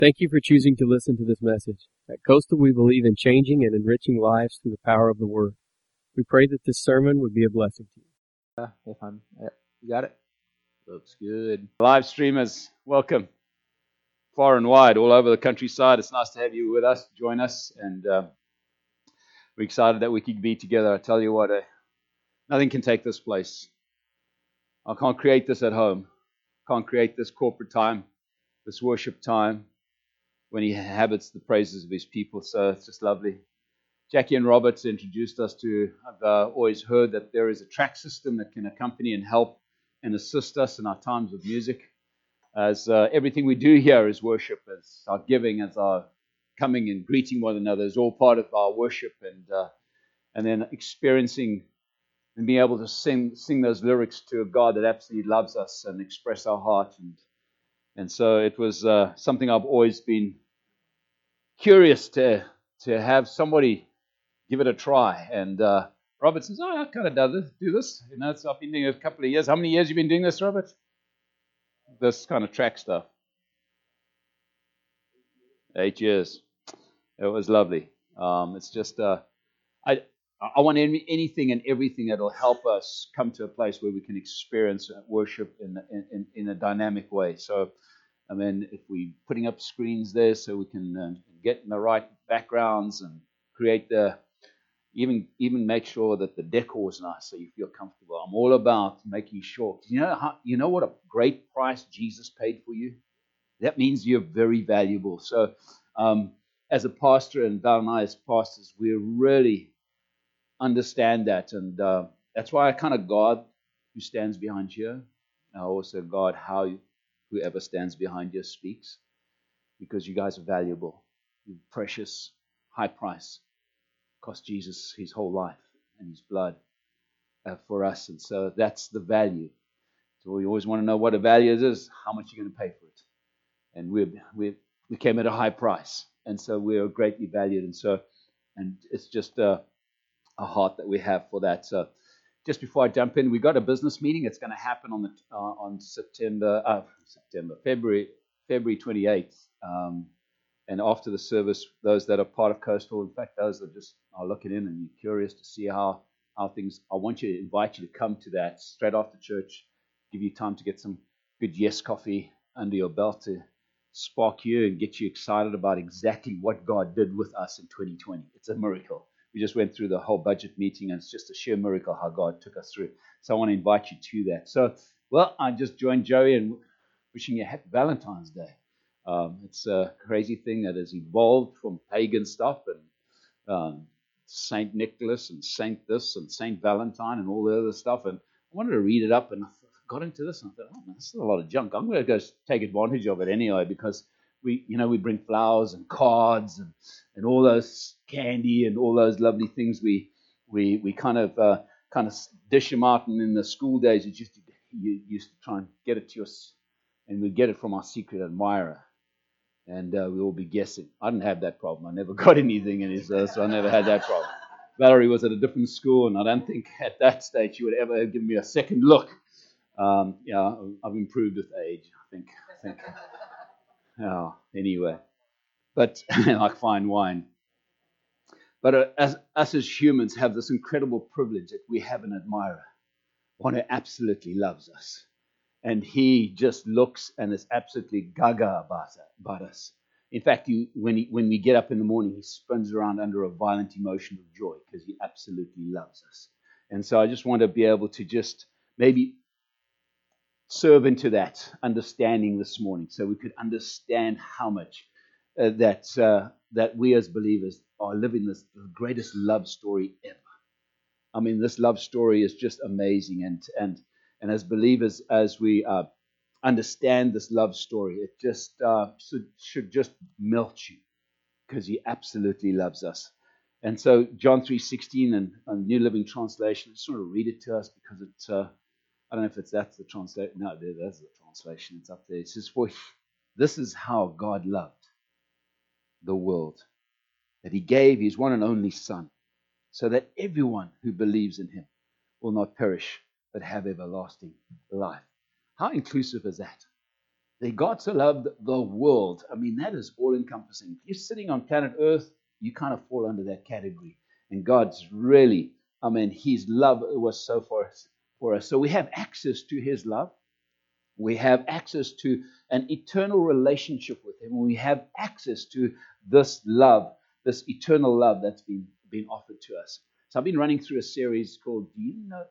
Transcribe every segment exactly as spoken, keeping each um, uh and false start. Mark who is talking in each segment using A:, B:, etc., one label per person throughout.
A: Thank you for choosing to listen to this message. At Coastal, we believe in changing and enriching lives through the power of the Word. We pray that this sermon would be a blessing to you.
B: Uh, if I'm, uh, you got it? Looks good. Live streamers, welcome. Far and wide, all over the countryside. It's nice to have you with us, join us, and uh, we're excited that we could be together. I tell you what, uh, nothing can take this place. I can't create this at home. Can't create this corporate time, this worship time, when He inhabits the praises of His people. So it's just lovely. Jackie and Roberts introduced us to, I've uh, always heard that there is a track system that can accompany and help and assist us in our times of music. As uh, everything we do here is worship, as our giving, as our coming and greeting one another is all part of our worship, and uh, and then experiencing and being able to sing sing those lyrics to a God that absolutely loves us and express our heart. And and so it was uh, something I've always been curious to to have somebody give it a try. And uh, Robert says, "Oh, I kind of do this. Do this. You know, it's, I've been doing it a couple of years. How many years have you been doing this, Robert? This kind of track stuff." Eight years. It was lovely. Um, it's just, uh, I I want any, anything and everything that will help us come to a place where we can experience worship in in, in a dynamic way. So, I mean, if we're putting up screens there so we can uh, get in the right backgrounds and create the, even even make sure that the decor is nice so you feel comfortable. I'm all about making sure. You know how, you know what a great price Jesus paid for you? That means you're very valuable. So um, as a pastor, and Val and I as pastors, we really understand that. And uh, that's why I kind of guard who stands behind you. I also guard how you, whoever stands behind you speaks, because you guys are valuable. You're precious, high price. Cost Jesus his whole life and his blood uh, for us. And so that's the value. So we always want to know what a value is, how much you're going to pay for it. And we we we came at a high price, and so we are greatly valued. And so, and it's just a, a heart that we have for that. So, just before I jump in, we got a business meeting. It's going to happen on the uh, on September uh, September February February twenty-eighth. Um, and after the service, those that are part of Coastal, in fact, those that just are looking in and you're curious to see how how things, I want you to invite you to come to that straight after church. Give you time to get some good Yes coffee under your belt to spark you and get you excited about exactly what God did with us in twenty twenty. It's a miracle. We just went through the whole budget meeting, and it's just a sheer miracle how God took us through. So I want to invite you to that. So, well, I just joined Joey in wishing you happy Valentine's Day. Um, it's a crazy thing that has evolved from pagan stuff and um, Saint Nicholas and Saint this and Saint Valentine and all the other stuff. And I wanted to read it up, and I got into this, and I thought, oh man, this is a lot of junk. I'm going to go take advantage of it anyway, because we, you know, we bring flowers and cards and, and all those candy and all those lovely things. We we we kind of uh, kind of dish them out, and in the school days, you just you used to try and get it to your, and we get it from our secret admirer, and uh, we all be guessing. I didn't have that problem. I never got anything in his, uh, so I never had that problem. Valerie was at a different school, and I don't think at that stage she would ever give me a second look. Um, yeah, I've improved with age, I think. I think. Oh, anyway, but like fine wine. But uh, as us as humans have this incredible privilege that we have an admirer, one who absolutely loves us, and he just looks and is absolutely gaga about, about us. In fact, he, when he, when we get up in the morning, he spins around under a violent emotion of joy because he absolutely loves us. And so I just want to be able to just maybe serve into that understanding this morning, so we could understand how much uh, that uh, that we as believers are living this the greatest love story ever. I mean, this love story is just amazing, and and and as believers, as we uh, understand this love story, it just uh, should, should just melt you, because He absolutely loves us. And so, John three sixteen and, and New Living Translation, I just want to read it to us because it's. Uh, I don't know if it's that's the translation. No, that's the translation. It's up there. It says, "For this is how God loved the world, that He gave His one and only Son, so that everyone who believes in Him will not perish, but have everlasting life." How inclusive is that? That God so loved the world. I mean, that is all-encompassing. If you're sitting on planet Earth, you kind of fall under that category. And God's really, I mean, His love was so for us. For us. So we have access to His love. We have access to an eternal relationship with Him. We have access to this love, this eternal love that's been, been offered to us. So I've been running through a series called, Do You Know,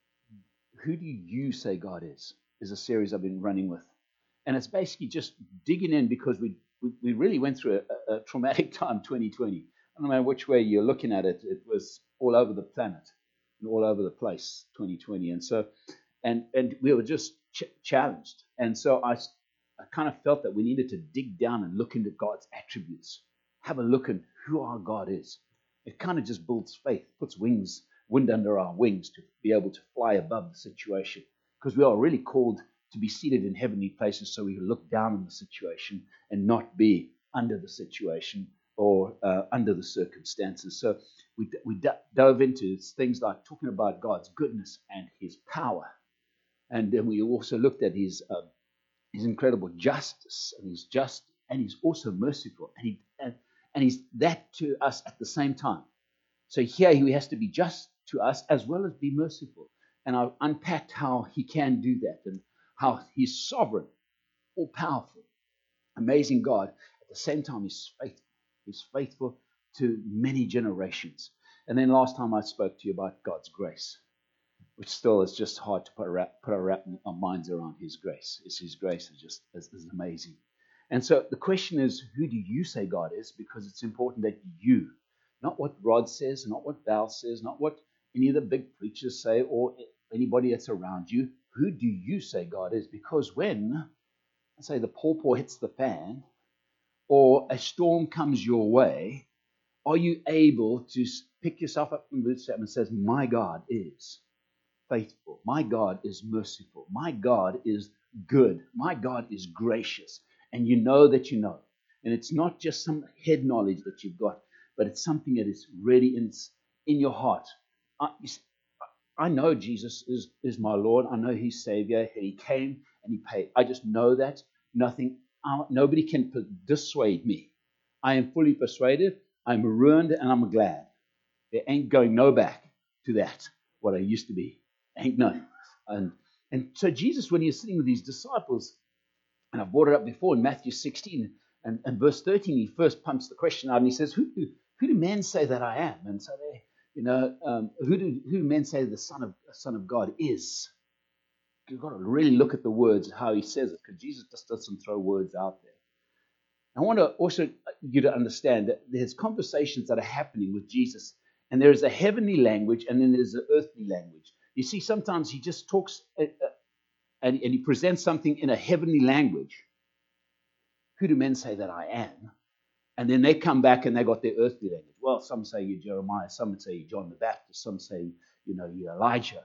B: Who Do You Say God Is? Is a series I've been running with. And it's basically just digging in because we we, we really went through a, a traumatic time, twenty twenty. I don't know which way you're looking at it. It was all over the planet and all over the place, twenty twenty. And so, and and we were just ch- challenged. And so I, I kind of felt that we needed to dig down and look into God's attributes. Have a look at who our God is. It kind of just builds faith, puts wings, wind under our wings to be able to fly above the situation. Because we are really called to be seated in heavenly places so we can look down on the situation and not be under the situation or uh, under the circumstances. So we, we d- dove into things like talking about God's goodness and His power. And then we also looked at His um, His incredible justice, and He's just, and He's also merciful, and, he, and, and He's that to us at the same time. So here He has to be just to us as well as be merciful. And I've unpacked how He can do that and how He's sovereign, all-powerful, amazing God. At the same time, He's faithful. He's faithful to many generations. And then last time I spoke to you about God's grace, which still is just hard to put, a wrap, put our, our minds around His grace. It's His grace is just is, is amazing. And so the question is, who do you say God is? Because it's important that you, not what Rod says, not what Val says, not what any of the big preachers say or anybody that's around you, who do you say God is? Because when, say, the pawpaw hits the fan or a storm comes your way, are you able to pick yourself up from the bootstrap and says, my God is faithful. My God is merciful. My God is good. My God is gracious. And you know that you know. And it's not just some head knowledge that you've got, but it's something that is really in, in your heart. I, I know Jesus is, is my Lord. I know He's Savior. And He came and He paid. I just know that. Nothing, uh, nobody can dissuade me. I am fully persuaded. I'm ruined and I'm glad. There ain't going no back to that, what I used to be. Ain't no. And, and so Jesus, when He was sitting with His disciples, and I've brought it up before in Matthew sixteen and, and verse thirteen, He first pumps the question out and He says, who do, who do men say that I am? And so they, you know, um, who do who do men say the Son of Son of God is? You've got to really look at the words, how He says it, because Jesus just doesn't throw words out there. I want to also you to understand that there's conversations that are happening with Jesus, and there is a heavenly language, and then there's an earthly language. You see, sometimes He just talks uh, uh, and, and He presents something in a heavenly language. Who do men say that I am? And then they come back and they got their earthly language. Well, some say you're Jeremiah, some would say you're John the Baptist, some say, you know, you're Elijah.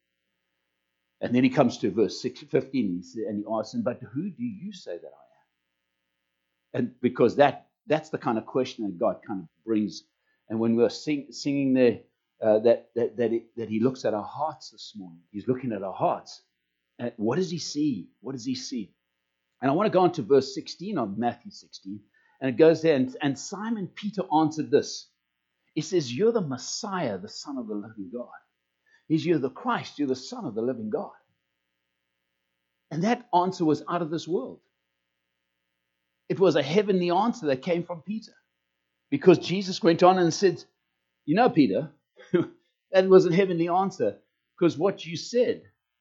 B: And then He comes to verse six, fifteen and He asks him, but who do you say that I am? And because that that's the kind of question that God kind of brings. And when we're sing, singing there, uh, that that that, it, that He looks at our hearts this morning. He's looking at our hearts. And what does He see? What does He see? And I want to go on to verse sixteen of Matthew sixteen. And it goes there, and, and Simon Peter answered this. He says, you're the Messiah, the Son of the living God. He's, you're the Christ, you're the Son of the living God. And that answer was out of this world. It was a heavenly answer that came from Peter. Because Jesus went on and said, you know, Peter, that was a heavenly answer. Because what you said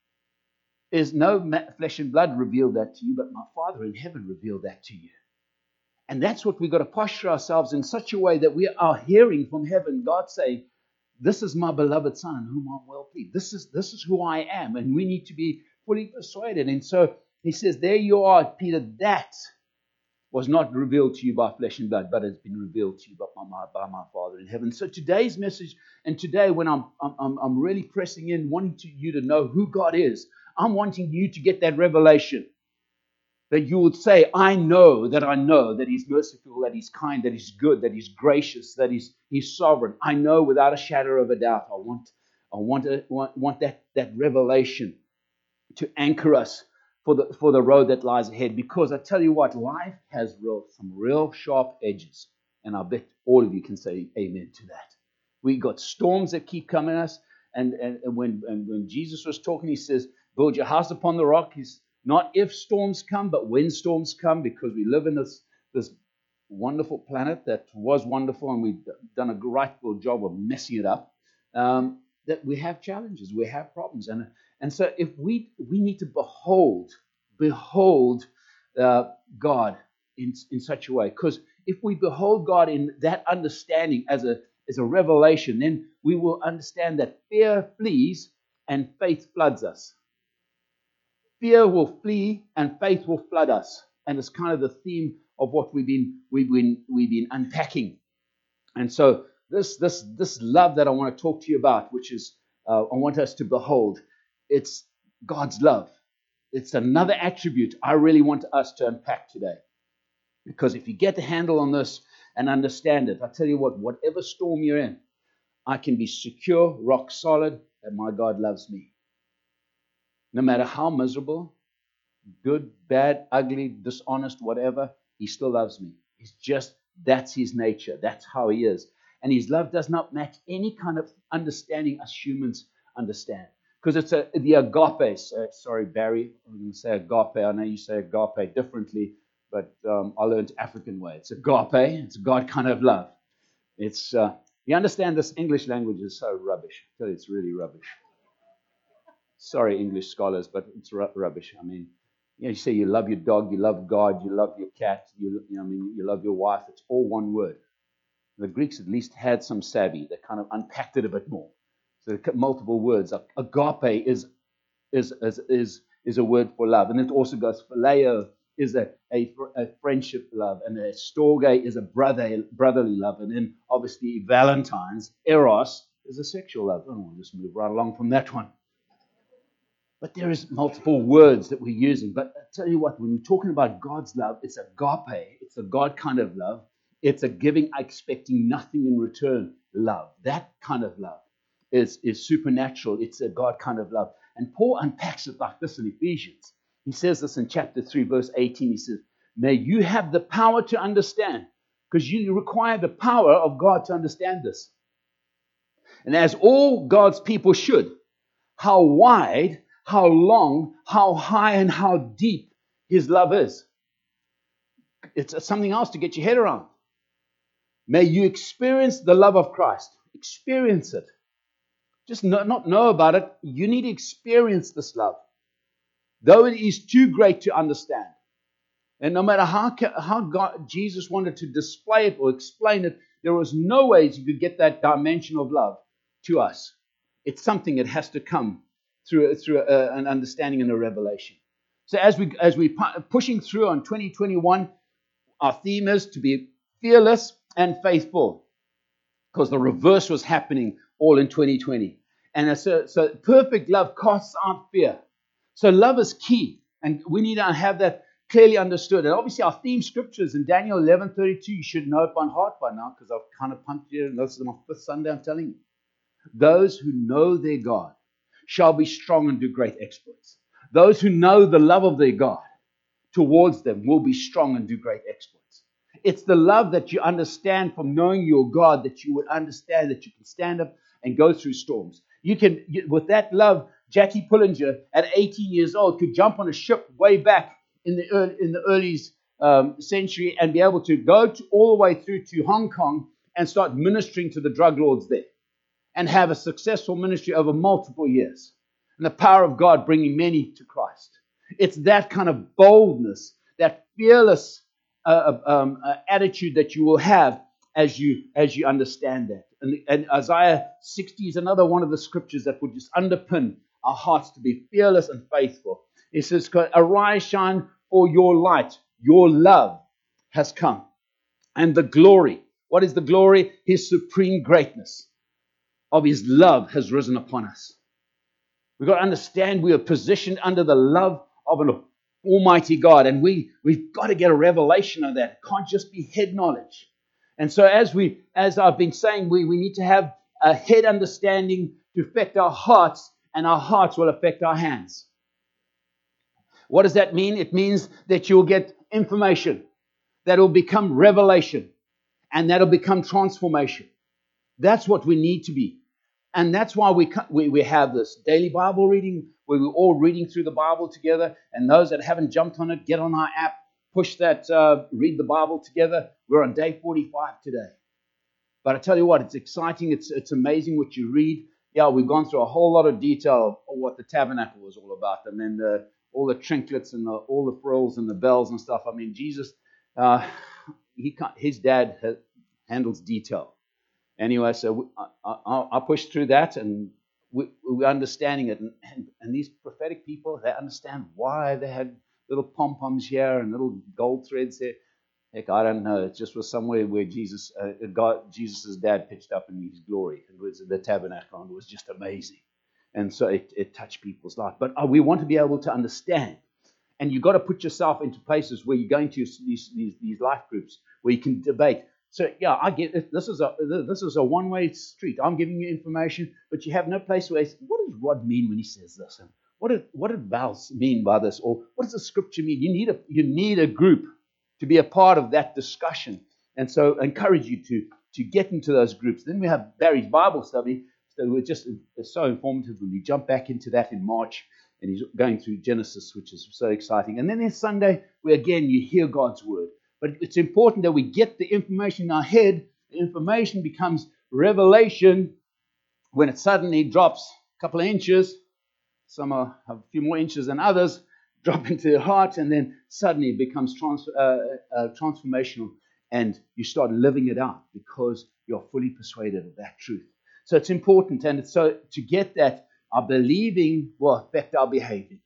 B: is no flesh and blood revealed that to you, but my Father in heaven revealed that to you. And that's what we've got to posture ourselves in such a way that we are hearing from heaven, God saying, this is my beloved Son in whom I'm well pleased. This is, this is who I am. And we need to be fully persuaded. And so He says, there you are, Peter, that was not revealed to you by flesh and blood, but has been revealed to you by my, by my Father in heaven. So today's message, and today when I'm, I'm, I'm really pressing in, wanting to, you to know who God is, I'm wanting you to get that revelation. That you would say, I know that I know that He's merciful, that He's kind, that He's good, that He's gracious, that He's He's sovereign. I know without a shadow of a doubt. I want I want a, want, want that, that revelation to anchor us for the for the road that lies ahead. Because I tell you what, life has real some real sharp edges, and I bet all of you can say amen to that. We got storms that keep coming at us, and and, and when and when Jesus was talking, he says, "Build your house upon the rock." He's not if storms come, but when storms come, because we live in this this wonderful planet that was wonderful, and we've done a great job of messing it up. Um, that we have challenges, we have problems, and and so if we we need to behold, behold uh, God in in such a way, because if we behold God in that understanding as a as a revelation, then we will understand that fear flees and faith floods us. Fear will flee and faith will flood us, and it's kind of the theme of what we've been we've been we've been unpacking. And so this this this love that I want to talk to you about, which is uh, I want us to behold, it's God's love. It's another attribute I really want us to unpack today, because if you get the handle on this and understand it, I tell you what, whatever storm you're in, I can be secure, rock solid, that my God loves me. No matter how miserable, good, bad, ugly, dishonest, whatever, He still loves me. It's just, that's His nature. That's how He is. And His love does not match any kind of understanding us humans understand. Because it's a, the agape. So, sorry, Barry, I'm going to say agape. I know you say agape differently, but um, I learned African way. It's agape. It's a God kind of love. It's, uh, you understand this English language is so rubbish. I tell you, it's really rubbish. Sorry, English scholars, but it's ru- rubbish. I mean, you know, you say you love your dog, you love God, you love your cat, you, you know, I mean, you love your wife. It's all one word. The Greeks at least had some savvy. They kind of unpacked it a bit more. So multiple words. Agape is is is is, is a word for love, and it also goes phileo is a, a, a friendship love, and a storge is a brother brotherly love, and then obviously Valentine's eros is a sexual love. Oh, we'll just move right along from that one. But there is multiple words that we're using. But I tell you what, when we're talking about God's love, it's agape. It's a God kind of love. It's a giving, expecting nothing in return love. That kind of love is, is supernatural. It's a God kind of love. And Paul unpacks it like this in Ephesians. He says this in chapter three, verse eighteen. He says, may you have the power to understand, because you require the power of God to understand this. And as all God's people should, how wide, how long, how high, and how deep His love is. It's something else to get your head around. May you experience the love of Christ. Experience it. Just no, not know about it. You need to experience this love. Though it is too great to understand. And no matter how, how God, Jesus wanted to display it or explain it, there was no ways you could get that dimension of love to us. It's something that has to come through, through a, an understanding and a revelation. So as we as we pushing through on twenty twenty-one, our theme is to be fearless and faithful, because the reverse was happening all in twenty twenty. And so, so perfect love casts out fear. So love is key, and we need to have that clearly understood. And obviously our theme scriptures in Daniel eleven thirty-two, you should know it by heart by now, because I've kind of pumped you, and this is my fifth Sunday, I'm telling you. Those who know their God shall be strong and do great exploits. Those who know the love of their God towards them will be strong and do great exploits. It's the love that you understand from knowing your God, that you would understand that you can stand up and go through storms. You can, with that love, Jackie Pullinger at eighteen years old could jump on a ship way back in the early, in the early um, century and be able to go to, all the way through to Hong Kong and start ministering to the drug lords there, and have a successful ministry over multiple years. And the power of God bringing many to Christ. It's that kind of boldness, that fearless uh, um, uh, attitude that you will have as you as you understand that. And, and Isaiah sixty is another one of the scriptures that would just underpin our hearts to be fearless and faithful. It says, arise, shine, for your light, your love has come. And the glory, what is the glory? His supreme greatness of His love has risen upon us. We've got to understand we are positioned under the love of an almighty God, and we, we've got to get a revelation of that. It can't just be head knowledge. And so as we, as I've been saying, we, we need to have a head understanding to affect our hearts, and our hearts will affect our hands. What does that mean? It means that you'll get information that will become revelation, and that'll become transformation. That's what we need to be. And that's why we, we we have this daily Bible reading where we're all reading through the Bible together. And those that haven't jumped on it, get on our app, push that, uh, read the Bible together. We're on day forty-five today. But I tell you what, it's exciting. It's it's amazing what you read. Yeah, we've gone through a whole lot of detail of what the tabernacle was all about. I mean, the, all the trinkets and the, all the frills and the bells and stuff. I mean, Jesus, uh, he can't, his dad ha- handles detail. Anyway, so I, I, I pushed through that, and we, we're understanding it. And, and, and these prophetic people, they understand why they had little pom-poms here and little gold threads there. Heck, I don't know. It just was somewhere where Jesus, uh, God, Jesus' dad pitched up in his glory. It was the tabernacle, and it was just amazing. And so it, it touched people's life. But uh, we want to be able to understand. And you've got to put yourself into places where you're going to these, these, these life groups where you can debate. So, yeah, I get it. This is a this is a one-way street. I'm giving you information, but you have no place where, what does Rod mean when he says this? And what did, what did Val mean by this? Or what does the scripture mean? You need a you need a group to be a part of that discussion. And so I encourage you to, to get into those groups. Then we have Barry's Bible study. So we're just it's so informative when we jump back into that in March. And he's going through Genesis, which is so exciting. And then there's Sunday, where again you hear God's word. But it's important that we get the information in our head. The information becomes revelation when it suddenly drops a couple of inches. Some are, have a few more inches than others, drop into your heart, and then suddenly it becomes trans, uh, uh, transformational, and you start living it out because you're fully persuaded of that truth. So it's important, and it's so to get that, our believing will affect our behavior.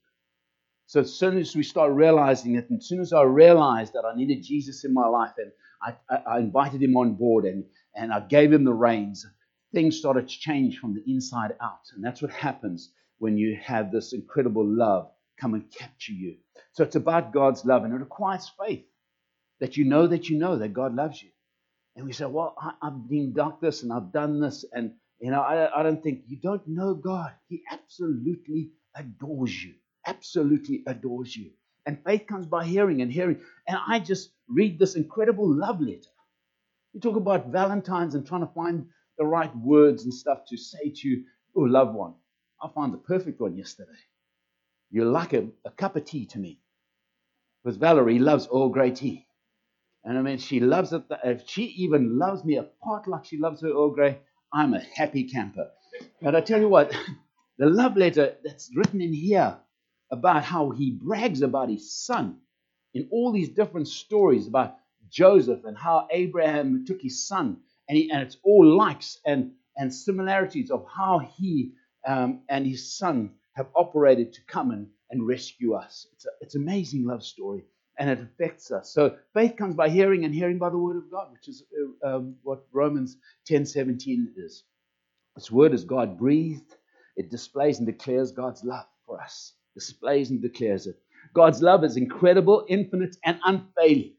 B: So as soon as we start realizing it, and as soon as I realized that I needed Jesus in my life, and I, I, I invited him on board, and, and I gave him the reins, things started to change from the inside out. And that's what happens when you have this incredible love come and capture you. So it's about God's love, and it requires faith that you know that you know that God loves you. And we say, well, I, I've been done this and I've done this, and you know, I, I don't think you don't know God. He absolutely adores you. Absolutely adores you. And faith comes by hearing and hearing. And I just read this incredible love letter. You talk about Valentine's and trying to find the right words and stuff to say to your loved one. I found the perfect one yesterday. You're like a, a cup of tea to me. Because Valerie loves Earl Grey tea. And I mean, she loves it. If she even loves me apart like she loves her Earl Grey, I'm a happy camper. But I tell you what, the love letter that's written in here about how he brags about his son in all these different stories about Joseph and how Abraham took his son, and, he, and it's all likes and, and similarities of how he um, and his son have operated to come and, and rescue us. It's an it's amazing love story, and it affects us. So faith comes by hearing, and hearing by the word of God, which is uh, um, what Romans ten seventeen is. This word is God breathed. It displays and declares God's love for us. Displays and declares it. God's love is incredible, infinite, and unfailing.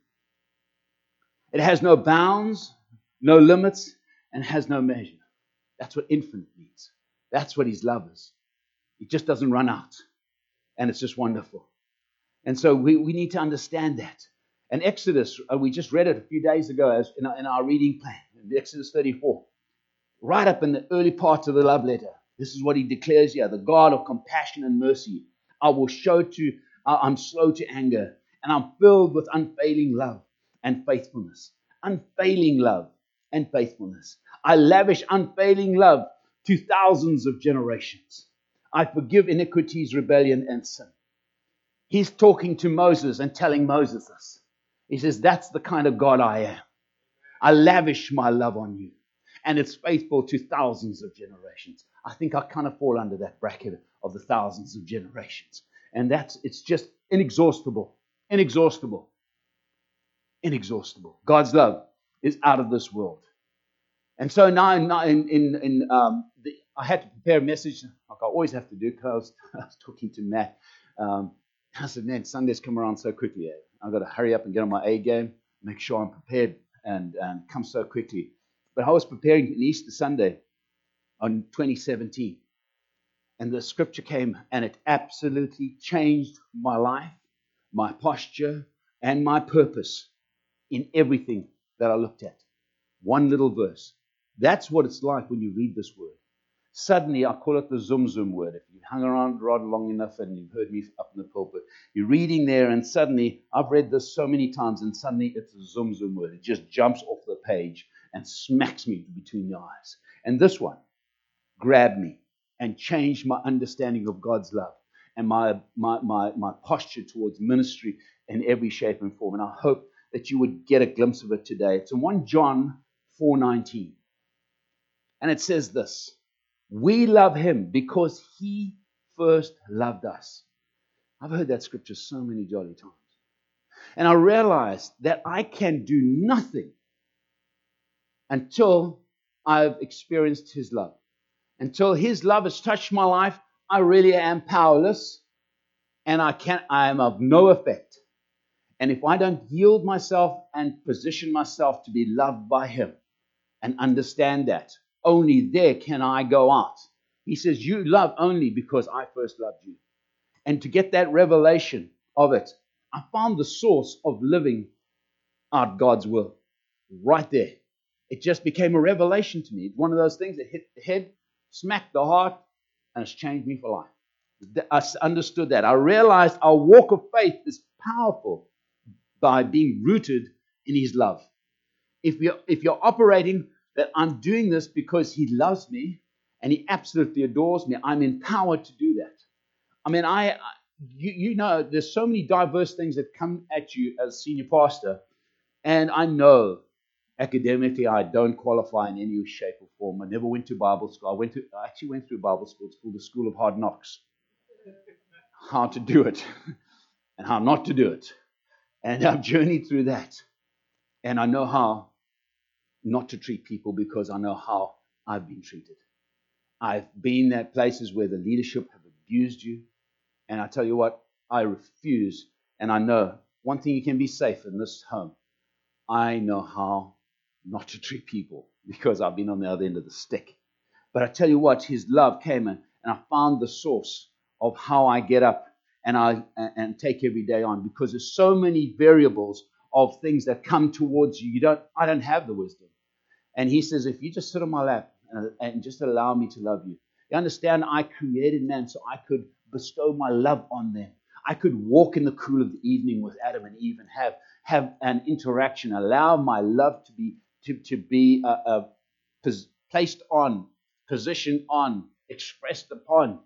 B: It has no bounds, no limits, and has no measure. That's what infinite means. That's what his love is. It just doesn't run out. And it's just wonderful. And so we, we need to understand that. And Exodus, uh, we just read it a few days ago as in, our, in our reading plan, in Exodus thirty-four. Right up in the early parts of the love letter. This is what he declares here. The God of compassion and mercy. I will show to, uh, I'm slow to anger, and I'm filled with unfailing love and faithfulness. Unfailing love and faithfulness. I lavish unfailing love to thousands of generations. I forgive iniquities, rebellion, and sin. He's talking to Moses and telling Moses this. He says, that's the kind of God I am. I lavish my love on you. And it's faithful to thousands of generations. I think I kind of fall under that bracket of the thousands of generations. And that's, it's just inexhaustible. Inexhaustible. Inexhaustible. God's love is out of this world. And so now in, in, in um, the, I had to prepare a message, like I always have to do, because I was, I was talking to Matt. Um, I said, man, Sundays come around so quickly. Eh? I've got to hurry up and get on my A game, make sure I'm prepared, and, and come so quickly. But I was preparing an Easter Sunday on twenty seventeen. And the scripture came and it absolutely changed my life, my posture, and my purpose in everything that I looked at. One little verse. That's what it's like when you read this word. Suddenly, I call it the zoom zoom word. If you've hung around rather long enough and you've heard me up in the pulpit, you're reading there and suddenly, I've read this so many times and suddenly it's a zoom zoom word. It just jumps off the page and smacks me between the eyes. And this one grabbed me and changed my understanding of God's love and my, my, my, my posture towards ministry in every shape and form. And I hope that you would get a glimpse of it today. It's in First John four nineteen. And it says this: we love him because he first loved us. I've heard that scripture so many jolly times. And I realized that I can do nothing until I've experienced his love. Until his love has touched my life, I really am powerless and I can't, I am of no effect. And if I don't yield myself and position myself to be loved by him and understand that, only there can I go out. He says, you love only because I first loved you. And to get that revelation of it, I found the source of living out God's will right there. It just became a revelation to me. It's one of those things that hit the head, smacked the heart, and it's changed me for life. I understood that. I realized our walk of faith is powerful by being rooted in his love. If you're, if you're operating that I'm doing this because he loves me and he absolutely adores me, I'm empowered to do that. I mean, I, you, you know, there's so many diverse things that come at you as senior pastor, and I know academically I don't qualify in any shape or form. I never went to Bible school. I went to, I actually went through Bible school. It's called the School of Hard Knocks. How to do it and how not to do it. And I've journeyed through that. And I know how not to treat people because I know how I've been treated. I've been at places where the leadership have abused you. And I tell you what, I refuse. And I know one thing, you can be safe in this home. I know how not to treat people because I've been on the other end of the stick. But I tell you what, his love came in and I found the source of how I get up and I and take every day on, because there's so many variables of things that come towards you. You don't, I don't have the wisdom. And he says, if you just sit on my lap and, and just allow me to love you. You understand, I created man so I could bestow my love on them. I could walk in the cool of the evening with Adam and Eve and have, have an interaction, allow my love to be to, to be uh, uh, pos- placed on, positioned on, expressed upon.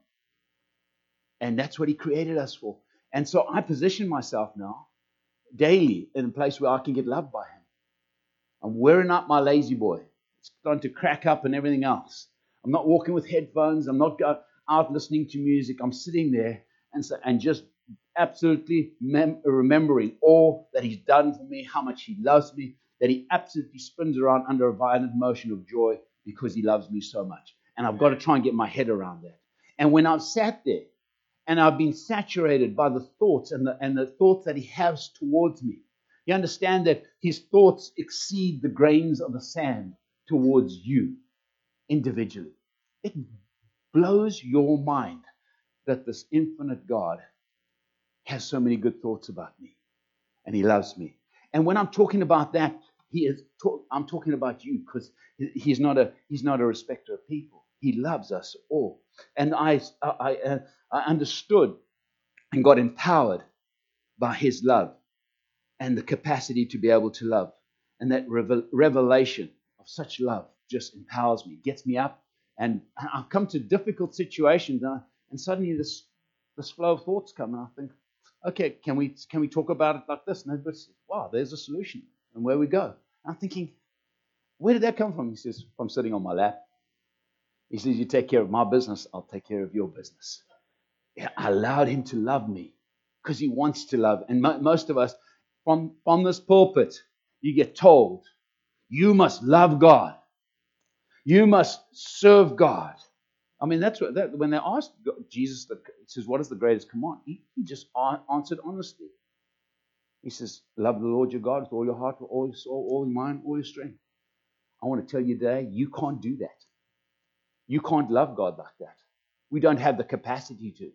B: And that's what he created us for. And so I position myself now daily in a place where I can get loved by him. I'm wearing out my lazy boy. It's starting to crack up and everything else. I'm not walking with headphones. I'm not go- out listening to music. I'm sitting there and, so, and just absolutely mem- remembering all that he's done for me, how much he loves me, that he absolutely spins around under a violent motion of joy because he loves me so much. And I've got to try and get my head around that. And when I've sat there and I've been saturated by the thoughts and the, and the thoughts that he has towards me, you understand that his thoughts exceed the grains of the sand towards you individually. It blows your mind that this infinite God has so many good thoughts about me and he loves me. And when I'm talking about that, he is. Talk, I'm talking about you, because he's not a he's not a respecter of people. He loves us all. And I I uh, I understood and got empowered by his love and the capacity to be able to love. And that revel, revelation of such love just empowers me, gets me up, and I've come to difficult situations, and, I, and suddenly this this flow of thoughts come, and I think, okay, can we can we talk about it like this? And everybody says, wow, there's a solution, and where we go. And I'm thinking, where did that come from? He says, from sitting on my lap. He says, you take care of my business, I'll take care of your business. Yeah, I allowed him to love me because he wants to love. And mo- most of us, from, from this pulpit, you get told, you must love God. You must serve God. I mean, that's what, that, when they asked Jesus, the, says, what is the greatest command? He, he just answered honestly. He says, love the Lord your God with all your heart, with all your soul, all your mind, all your strength. I want to tell you today, you can't do that. You can't love God like that. we don't have the capacity to.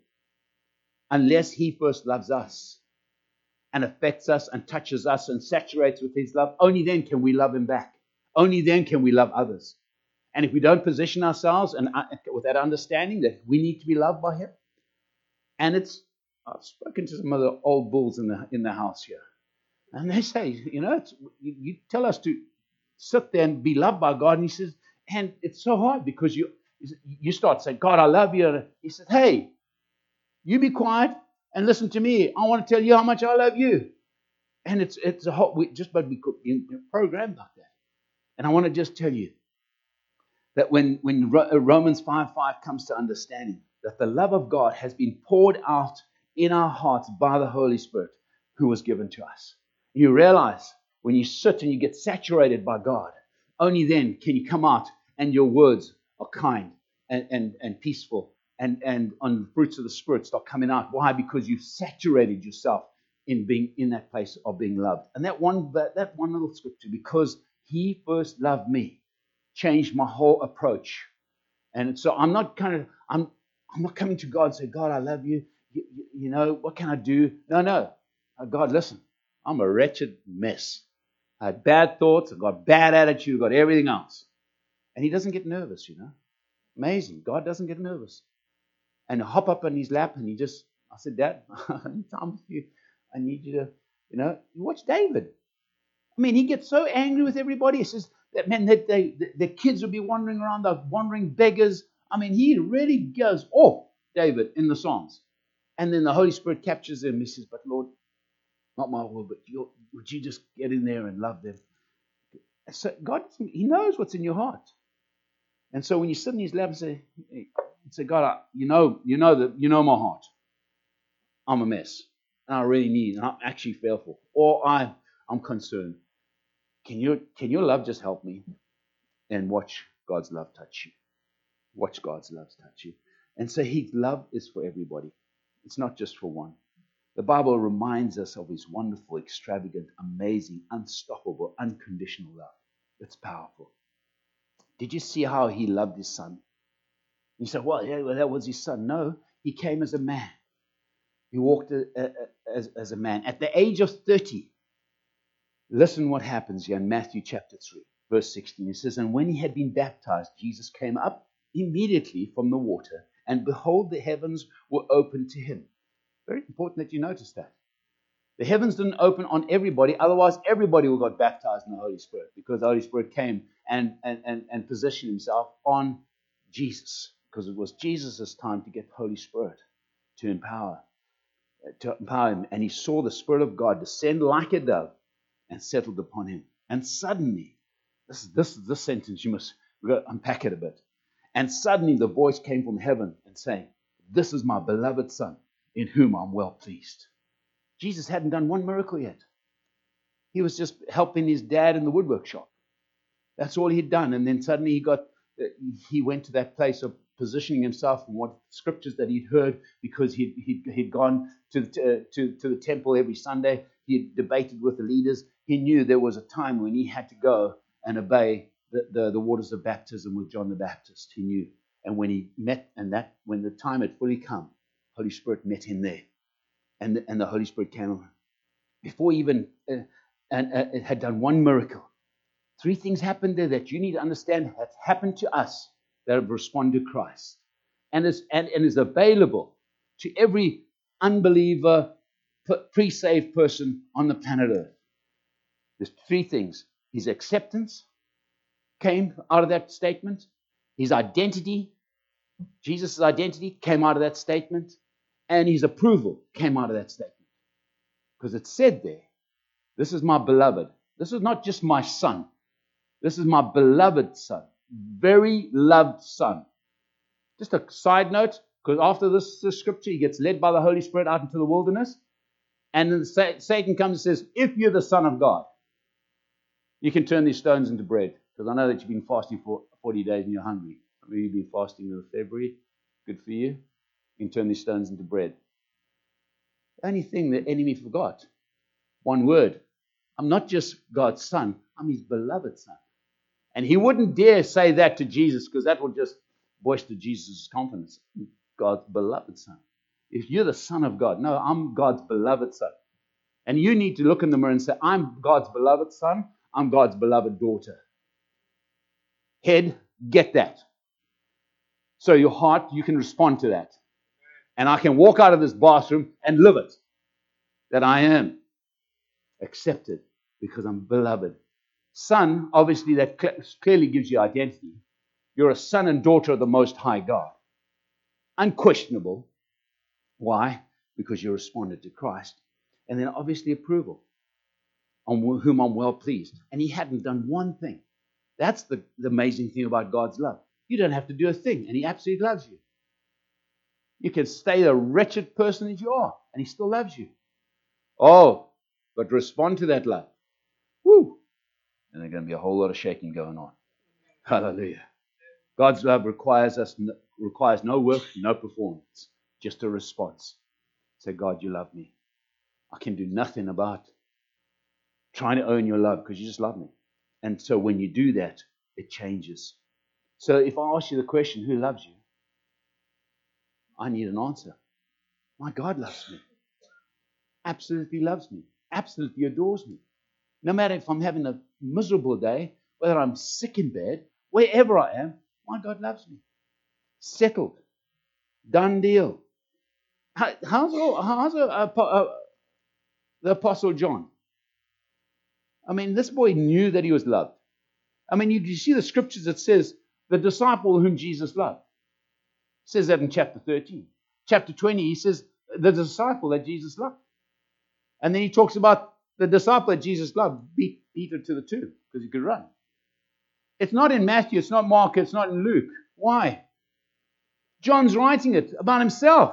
B: Unless he first loves us and affects us and touches us and saturates with his love, only then can we love him back. Only then can we love others. And if we don't position ourselves and uh, with that understanding that we need to be loved by him, and it's, I've spoken to some of the old bulls in the in the house here, and they say, you know, it's, you, you tell us to sit there and be loved by God, and he says, and it's so hard because you you start saying, God, I love you. And he says, hey, you be quiet and listen to me. I want to tell you how much I love you. And it's it's a whole, we, just but we could be programmed like that. And I want to just tell you that when, when Romans five five comes to understanding that the love of God has been poured out in our hearts by the Holy Spirit who was given to us. You realize when you sit and you get saturated by God, only then can you come out and your words are kind and, and, and peaceful and, and on the fruits of the Spirit start coming out. Why? Because you've saturated yourself in being in that place of being loved. And that one, that, that one little scripture, because he first loved me, changed my whole approach. And so I'm not kind of, I'm I'm not coming to God and say, God, I love you. You, you, you know, what can I do? No, no. Uh, God, listen, I'm a wretched mess. I had bad thoughts. I've got bad attitude. I've got everything else. And he doesn't get nervous, you know. Amazing. God doesn't get nervous. And I hop up on his lap and he just, I said, Dad, I need time with you. I need you to, you know, you watch David. I mean, he gets so angry with everybody. He says that, man, that they, the, the kids will be wandering around, they're wandering beggars. I mean, he really goes off, David, in the Psalms. And then the Holy Spirit captures him. He says, but Lord, not my will, but your, would you just get in there and love them? So God, he knows what's in your heart. And so when you sit in his lap and say, hey, say God, I, you know, you know that you know my heart. I'm a mess. And I really need, and I'm actually fearful. Or I, I'm concerned. Can you, can your love just help me? And watch God's love touch you. Watch God's love touch you. And so his love is for everybody. It's not just for one. The Bible reminds us of his wonderful, extravagant, amazing, unstoppable, unconditional love. It's powerful. Did you see how he loved his son? You say, well, yeah, well, that was his son. No, he came as a man. He walked a, a, a, as, as a man. At the age of thirty, listen what happens here in Matthew chapter three, verse sixteen. It says, and when he had been baptized, Jesus came up immediately from the water, and behold, the heavens were opened to him. Very important that you notice that. The heavens didn't open on everybody, otherwise everybody would got baptized in the Holy Spirit, because the Holy Spirit came and, and, and, and positioned himself on Jesus, because it was Jesus' time to get the Holy Spirit to empower, to empower him. And he saw the Spirit of God descend like a dove and settled upon him. And suddenly, this is this, this sentence, you must we've got to unpack it a bit. And suddenly the voice came from heaven and saying, this is my beloved Son, in whom I'm well pleased. Jesus hadn't done one miracle yet. He was just helping his dad in the woodwork shop. That's all he'd done. And then suddenly he got, he went to that place of positioning himself from what scriptures that he'd heard, because he'd, he'd, he'd gone to, to, to, to the temple every Sunday. He debated with the leaders. He knew there was a time when he had to go and obey the, the, the waters of baptism with John the Baptist. He knew. And when he met, and that when the time had fully come, Holy Spirit met him there. And the, and the Holy Spirit came over. Before he even uh, and, uh, it had done one miracle. Three things happened there that you need to understand have happened to us that have responded to Christ. And is, and, and is available to every unbeliever, pre-saved person on the planet Earth. There's three things. His acceptance came out of that statement. His identity, Jesus' identity came out of that statement. And his approval came out of that statement. Because it said there, this is my beloved. This is not just my son. This is my beloved son. Very loved son. Just a side note, because after this, this scripture, he gets led by the Holy Spirit out into the wilderness. And then Satan comes and says, if you're the Son of God, you can turn these stones into bread. Because I know that you've been fasting for forty days and you're hungry. Maybe you've been fasting in February. Good for you. You can turn these stones into bread. The only thing the enemy forgot, one word. I'm not just God's son, I'm his beloved son. And he wouldn't dare say that to Jesus, because that would just bolster Jesus' confidence. God's beloved son. If you're the son of God, no, I'm God's beloved son. And you need to look in the mirror and say, I'm God's beloved son. I'm God's beloved daughter. Head, get that. So your heart, you can respond to that. And I can walk out of this bathroom and live it. That I am accepted because I'm beloved. Son, obviously, that cl- clearly gives you identity. You're a son and daughter of the Most High God. Unquestionable. Why? Because you responded to Christ. And then obviously approval, on whom I'm well pleased. And he hadn't done one thing. That's the, the amazing thing about God's love. You don't have to do a thing, and he absolutely loves you. You can stay the wretched person that you are, and he still loves you. Oh, but respond to that love. Woo! And there's going to be a whole lot of shaking going on. Hallelujah. God's love requires us requires no work, no performance, just a response. Say, God, you love me. I can do nothing about trying to earn your love because you just love me. And so when you do that, it changes. So if I ask you the question, who loves you? I need an answer. My God loves me. Absolutely loves me. Absolutely adores me. No matter if I'm having a miserable day, whether I'm sick in bed, wherever I am, my God loves me. Settled. Done deal. How, how's how's a, a, a, the Apostle John? I mean, this boy knew that he was loved. I mean, you, you see the scriptures that says, the disciple whom Jesus loved. It says that in chapter thirteen. Chapter twenty, he says, the disciple that Jesus loved. And then he talks about the disciple that Jesus loved beat Peter to the tomb because he could run. It's not in Matthew, it's not Mark, it's not in Luke. Why? John's writing it about himself.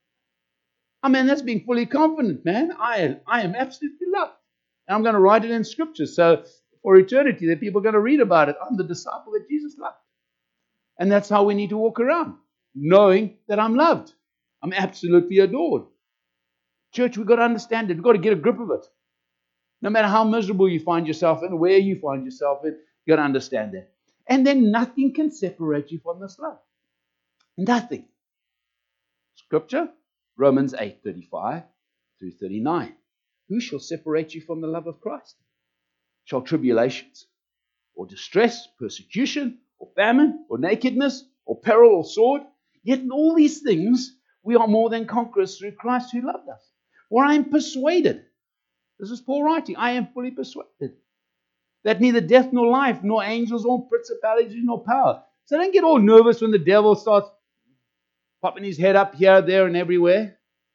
B: I mean, that's being fully confident, man. I, I am absolutely loved. And I'm going to write it in scripture. So for eternity, that people are going to read about it. I'm the disciple that Jesus loved. And that's how we need to walk around, knowing that I'm loved. I'm absolutely adored. Church, we've got to understand it. We've got to get a grip of it. No matter how miserable you find yourself in, where you find yourself in, you've got to understand that. And then nothing can separate you from this love. Nothing. Scripture, Romans eight thirty-five through thirty-nine. Who shall separate you from the love of Christ? Shall tribulations, or distress, persecution, or famine, or nakedness, or peril, or sword? Yet in all these things we are more than conquerors through Christ who loved us. For I am persuaded, this is Paul writing, I am fully persuaded, that neither death nor life, nor angels, nor principalities, nor power. So don't get all nervous when the devil starts popping his head up here, there, and everywhere.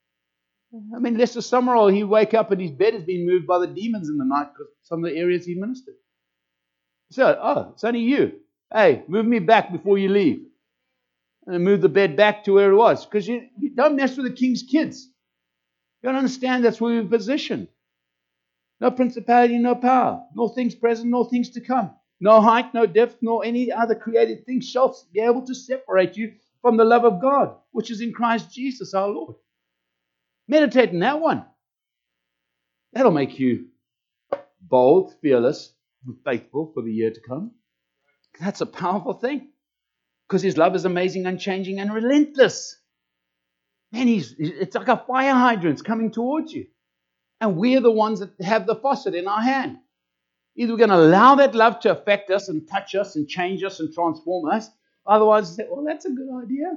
B: I mean, Lester Summerall, he wake up and his bed has been moved by the demons in the night because some of the areas he ministered. So, oh, it's only you. Hey, move me back before you leave. And then move the bed back to where it was. Because you, you don't mess with the king's kids. You don't understand that's where we're positioned. No principality, no power. Nor things present, nor things to come. No height, no depth, nor any other created thing shall be able to separate you from the love of God, which is in Christ Jesus our Lord. Meditate on that one. That'll make you bold, fearless, and faithful for the year to come. That's a powerful thing. Because His love is amazing, unchanging, and relentless. Man, he's, it's like a fire hydrant coming towards you. And we're the ones that have the faucet in our hand. Either we're going to allow that love to affect us and touch us and change us and transform us. Otherwise, say, well, that's a good idea.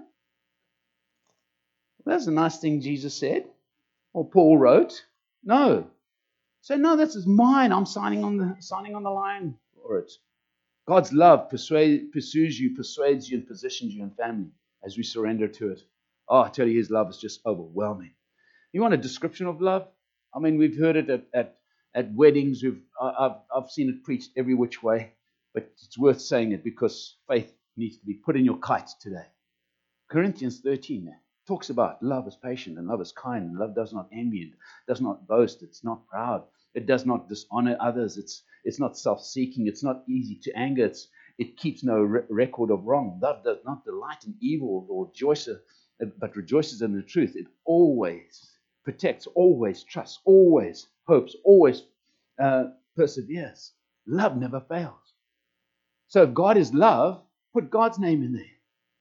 B: Well, that's a nice thing Jesus said. Or Paul wrote. No. So no, this is mine. I'm signing on the signing on the line for it. God's love persuade, pursues you, persuades you, and positions you in family as we surrender to it. Oh, I tell you, His love is just overwhelming. You want a description of love? I mean, we've heard it at at, at weddings. We've I've I've seen it preached every which way, but it's worth saying it because faith needs to be put in your kite today. Corinthians thirteen talks about love is patient and love is kind and love does not envy and does not boast. It's not proud. It does not dishonor others. It's it's not self-seeking. It's not easy to anger. It's, it keeps no re- record of wrong. Love does not delight in evil or rejoice, but rejoices in the truth. It always protects, always trusts, always hopes, always uh, perseveres. Love never fails. So if God is love, put God's name in there.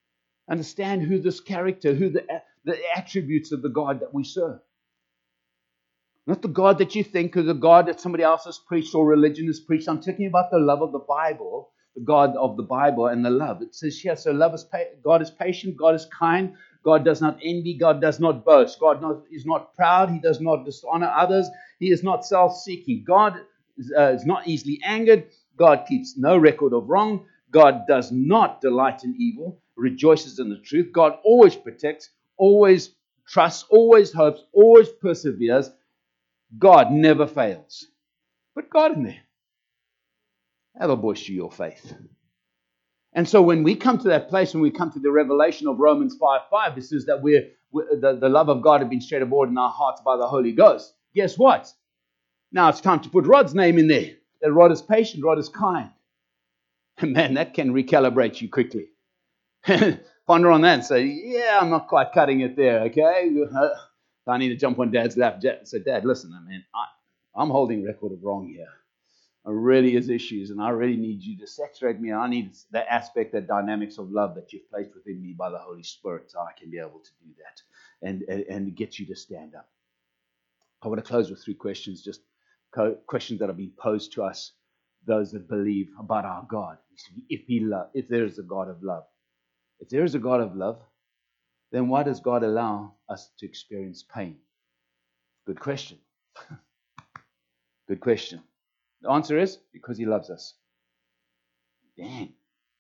B: Understand who this character, who the, the attributes of the God that we serve. Not the God that you think or the God that somebody else has preached or religion has preached. I'm talking about the love of the Bible, the God of the Bible and the love. It says here, so love is pa- God is patient, God is kind, God does not envy, God does not boast, God not, is not proud, He does not dishonor others, He is not self-seeking. God is, uh, is not easily angered, God keeps no record of wrong, God does not delight in evil, rejoices in the truth, God always protects, always trusts, always hopes, always perseveres. God never fails. Put God in there. That'll boost you your faith. And so when we come to that place, when we come to the revelation of Romans five five, it says that we're, we're the, the love of God has been shed abroad in our hearts by the Holy Ghost. Guess what? Now it's time to put Rod's name in there. That Rod is patient, Rod is kind. And man, that can recalibrate you quickly. Ponder on that and say, yeah, I'm not quite cutting it there, okay? I need to jump on Dad's lap. Dad, say, Dad, listen, man, I, I'm holding record of wrong here. There really is issues, and I really need you to saturate me. I need that aspect, that dynamics of love that you've placed within me by the Holy Spirit, so I can be able to do that and, and, and get you to stand up. I want to close with three questions, just co- questions that are being posed to us, those that believe about our God. If He love, if there is a God of love, if there is a God of love, then why does God allow us to experience pain? Good question. Good question. The answer is because He loves us. Dang.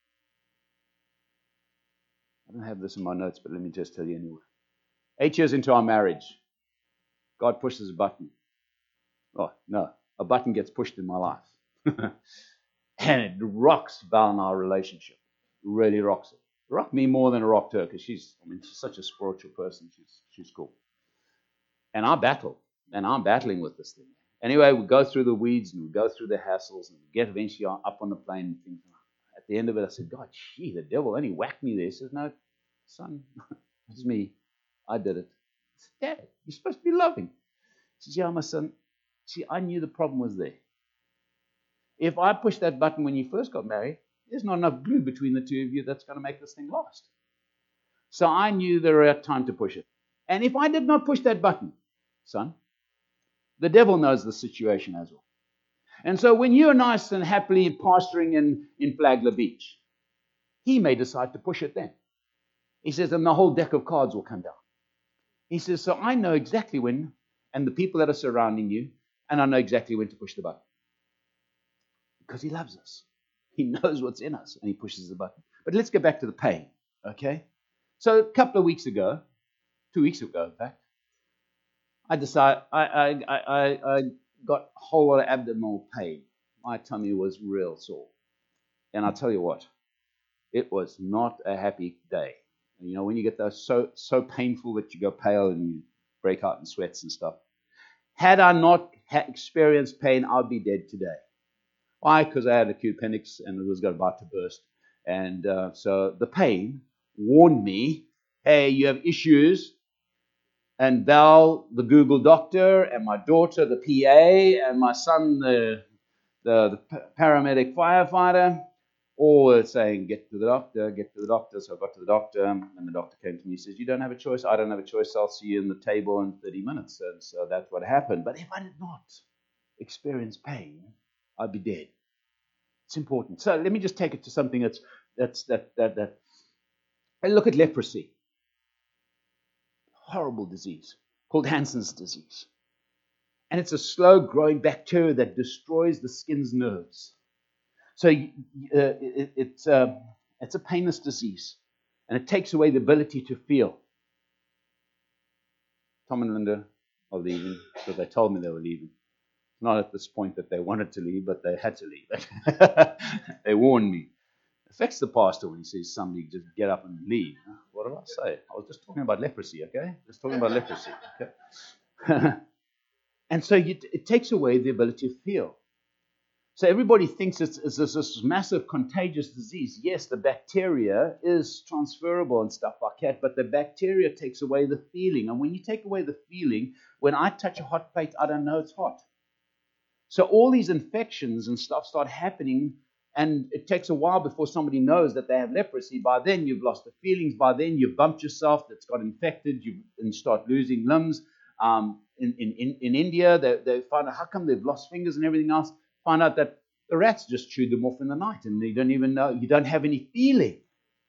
B: I don't have this in my notes, but let me just tell you anyway. Eight years into our marriage, God pushes a button. Oh, no. A button gets pushed in my life. And it rocks Val and our relationship. Really rocks it. It rocked me more than it rocked her because she's, I mean, she's such a spiritual person. She's, she's cool. And I battle. And I'm battling with this thing. Anyway, we go through the weeds and we go through the hassles and we get eventually up on the plane and things. At the end of it, I said, God, gee, the devil only whacked me there. He says, no, son, it's me. I did it. I said, Dad, you're supposed to be loving. He says, yeah, my son. See, I knew the problem was there. If I pushed that button when you first got married, there's not enough glue between the two of you that's going to make this thing last. So I knew the right time to push it. And if I did not push that button, son, the devil knows the situation as well. And so when you're nice and happily pastoring in, in Flagler Beach, he may decide to push it then. He says, and the whole deck of cards will come down. He says, so I know exactly when, and the people that are surrounding you, and I know exactly when to push the button. Because He loves us. He knows what's in us, and He pushes the button. But let's get back to the pain, okay? So a couple of weeks ago, two weeks ago, in fact, I decided I I I, I got a whole lot of abdominal pain. My tummy was real sore, and I'll tell you what, it was not a happy day. You know, when you get those so so painful that you go pale and you break out in sweats and stuff. Had I not ha- experienced pain, I'd be dead today. Why? Because I had acute appendix and it was about to burst. And uh, so the pain warned me, hey, you have issues. And Val, the Google doctor, and my daughter, the P A, and my son, the, the, the paramedic firefighter, all were saying, get to the doctor, get to the doctor. So I got to the doctor, and the doctor came to me and says, you don't have a choice. I don't have a choice. I'll see you in the table in thirty minutes. And so that's what happened. But if I did not experience pain, I'd be dead. It's important. So let me just take it to something that's that's that that that. And look at leprosy. Horrible disease called Hansen's disease, and it's a slow-growing bacteria that destroys the skin's nerves. So uh, it, it's uh, it's a painless disease, and it takes away the ability to feel. Tom and Linda are leaving, so they told me they were leaving. Not at this point that they wanted to leave, but they had to leave. They warned me. It affects the pastor when he sees somebody just get up and leave. What did I say? I was just talking about leprosy, okay? Just talking about leprosy, okay? And so you, it takes away the ability to feel. So everybody thinks it's, it's this, this massive contagious disease. Yes, the bacteria is transferable and stuff like that, but the bacteria takes away the feeling. And when you take away the feeling, when I touch a hot plate, I don't know it's hot. So all these infections and stuff start happening And it takes a while before somebody knows that they have leprosy. By then, you've lost the feelings. By then, you've bumped yourself. That's got infected. You and start losing limbs. Um, in, in, in India, they, they find out how come they've lost fingers and everything else. Find out that the rats just chewed them off in the night, and you don't even know. You don't have any feeling.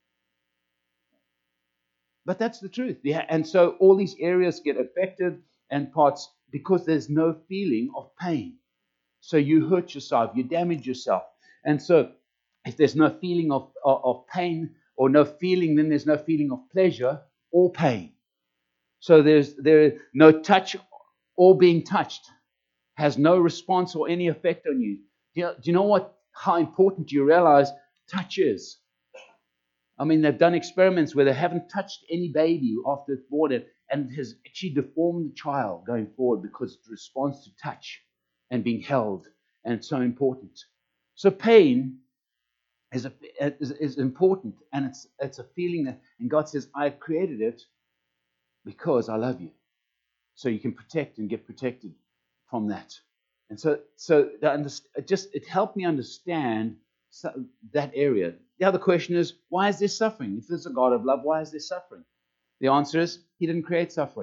B: But that's the truth. Yeah. And so all these areas get affected and parts because there's no feeling of pain. So you hurt yourself. You damage yourself. And so if there's no feeling of, of, of pain or no feeling, then there's no feeling of pleasure or pain. So there's there no touch or being touched has no response or any effect on you. Do you know, do you know what? How important you realize touch is? I mean, they've done experiments where they haven't touched any baby after it's born, and, and it has actually deformed the child going forward because it responds to touch and being held, and it's so important. So pain is a, is, is important, and it's it's a feeling that, and God says, I've created it because I love you, so you can protect and get protected from that. And so, so that it just it helped me understand that area. The other question is, why is there suffering? If there's a God of love, why is there suffering? The answer is, He didn't create suffering.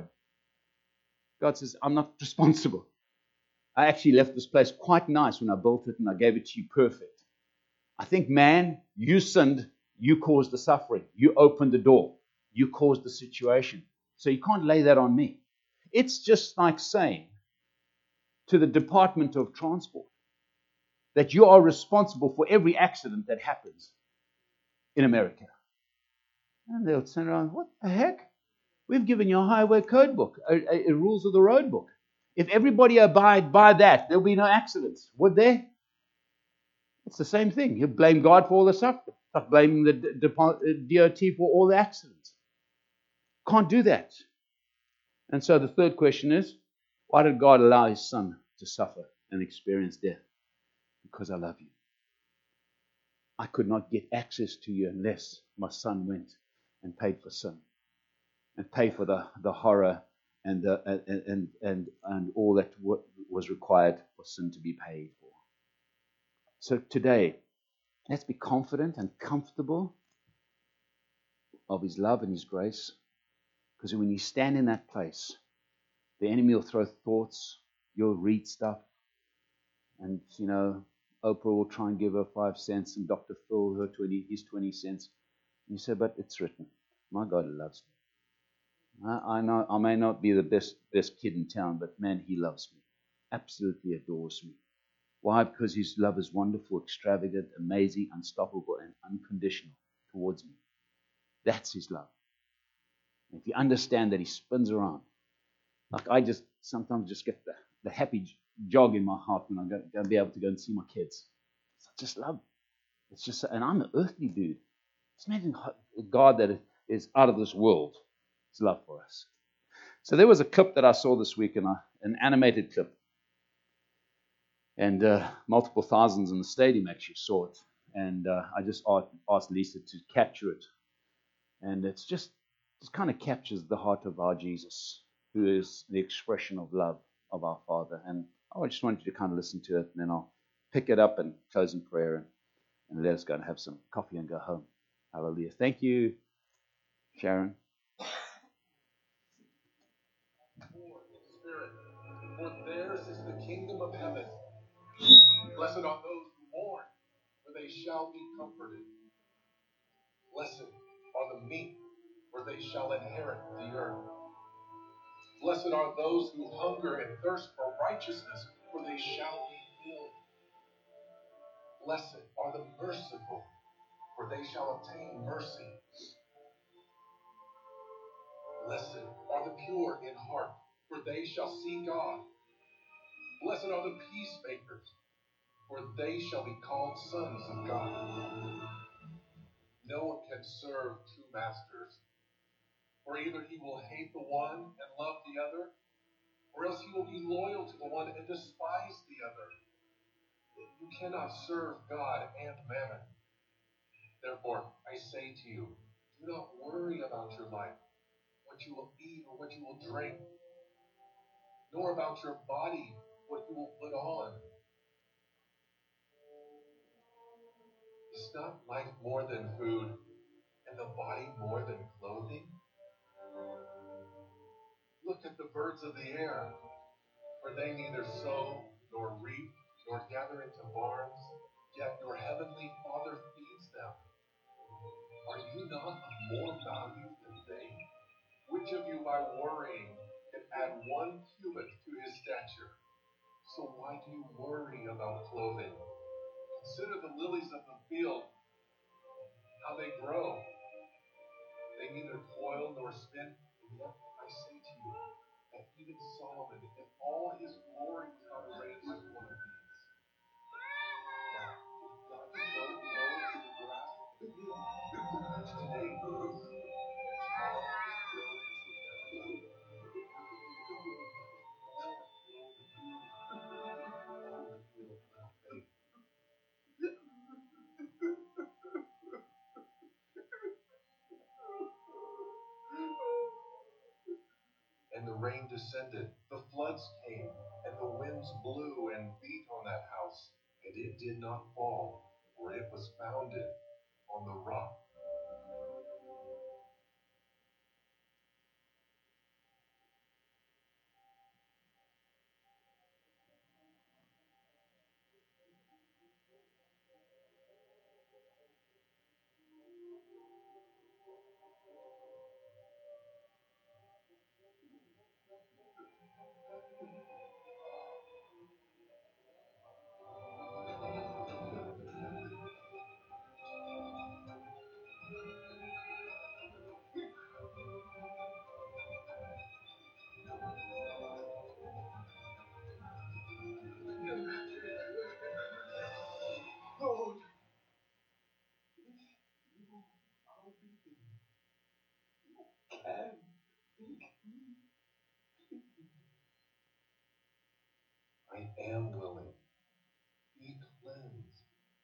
B: God says, I'm not responsible. I actually left this place quite nice when I built it, and I gave it to you perfect. I think, man, you sinned, you caused the suffering. You opened the door. You caused the situation. So you can't lay that on me. It's just like saying to the Department of Transport that you are responsible for every accident that happens in America. And they'll turn around, what the heck? We've given you a highway code book, a, a, a rules of the road book. If everybody abide by that, there'll be no accidents, would there? It's the same thing. You blame God for all the suffering. It's like blaming the D O T for all the accidents. Can't do that. And so the third question is, why did God allow His Son to suffer and experience death? Because I love you. I could not get access to you unless my Son went and paid for sin and paid for the, the horror and, the, and, and, and, and all that was required for sin to be paid for. So today, let's be confident and comfortable of His love and His grace, because when you stand in that place, the enemy will throw thoughts, you'll read stuff, and, you know, Oprah will try and give her five cents, and Doctor Phil her twenty, his twenty cents. And you say, but it's written. My God loves me. I, I know I may not be the best best kid in town, but man, He loves me. Absolutely adores me. Why? Because His love is wonderful, extravagant, amazing, unstoppable, and unconditional towards me. That's His love. And if you understand that, He spins around. Like I just sometimes just get the, the happy jog in my heart when I'm going to be able to go and see my kids. It's just love. It's just, and I'm an earthly dude. It's amazing God that is out of this world. It's love for us. So there was a clip that I saw this week, and an animated clip, and uh, multiple thousands in the stadium actually saw it. And uh, I just asked, asked Lisa to capture it, and it's just just kind of captures the heart of our Jesus, who is the expression of love of our Father. And I just want you to kind of listen to it, and then I'll pick it up and close in prayer, and, and let us go and have some coffee and go home. Hallelujah. Thank you, Sharon.
C: Spirit, for theirs is the kingdom of heaven. Blessed are those who mourn, for they shall be comforted. Blessed are the meek, for they shall inherit the earth. Blessed are those who hunger and thirst for righteousness, for they shall be filled. Blessed are the merciful, for they shall obtain mercy. Blessed are the pure in heart, for they shall see God. Blessed are the peacemakers, for they shall be called sons of God. No one can serve two masters, for either he will hate the one and love the other, or else he will be loyal to the one and despise the other. You cannot serve God and mammon. Therefore, I say to you, do not worry about your life, what you will eat or what you will drink, nor about your body, what you will put on. not life more than food, and the body more than clothing? Look at the birds of the air, for they neither sow nor reap nor gather into barns, yet your heavenly Father feeds them. Are you not of more value than they? Which of you by worrying can add one cubit to his stature? So why do you worry about clothing? Consider the lilies of the field, how they grow. They neither toil nor spin, and yet I say to you that even Solomon in all his glory was not arrayed like one of these. Now, if God so clothes the grass of the field, which today grows, how much more will he clothe you, O faith? And the rain descended, the floods came, and the winds blew and beat on that house, and it did not fall, for it was founded on the rock. Lord, I'll be there. Can I am willing. Be cleansed.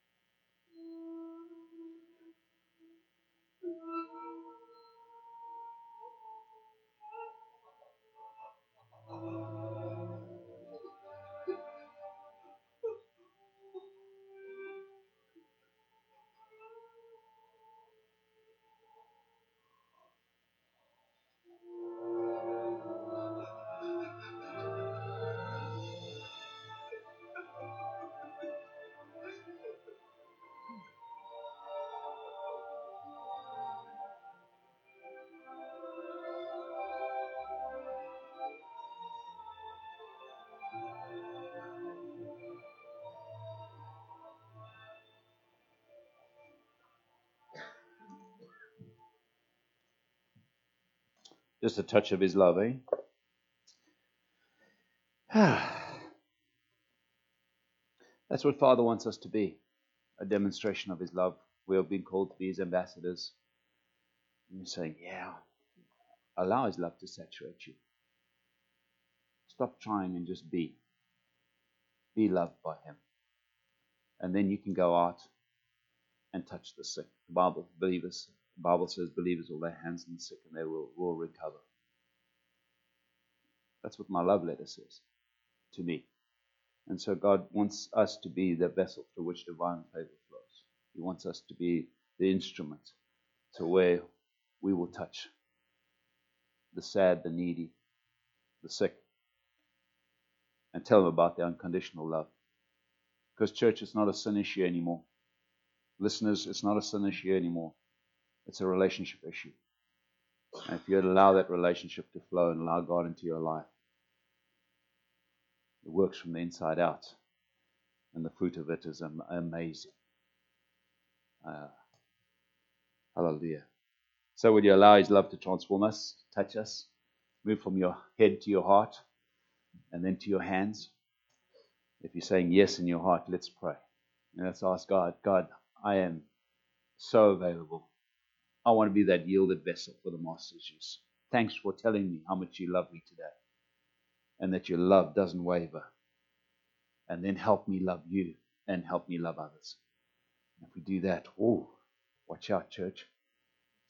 B: Just a touch of his love, eh? That's what Father wants us to be, a demonstration of his love. We have been called to be his ambassadors. And you're saying, yeah, allow his love to saturate you. Stop trying and just be. Be loved by him. And then you can go out and touch the sick. The Bible, believers, the Bible says believers will lay hands on the sick and they will, will recover. That's what my love letter says to me. And so God wants us to be the vessel through which divine favor flows. He wants us to be the instrument to where we will touch the sad, the needy, the sick, and tell them about their unconditional love. Because church, it's not a sin issue anymore. Listeners, it's not a sin issue anymore. It's a relationship issue. And if you allow that relationship to flow and allow God into your life, it works from the inside out. And the fruit of it is am- amazing. Uh, hallelujah. So would you allow his love to transform us, touch us, move from your head to your heart, and then to your hands? If you're saying yes in your heart, let's pray. And let's ask God, God, I am so available. I want to be that yielded vessel for the Master's use. Thanks for telling me how much you love me today. And that your love doesn't waver. And then help me love you and help me love others. If we do that, oh, watch out, church.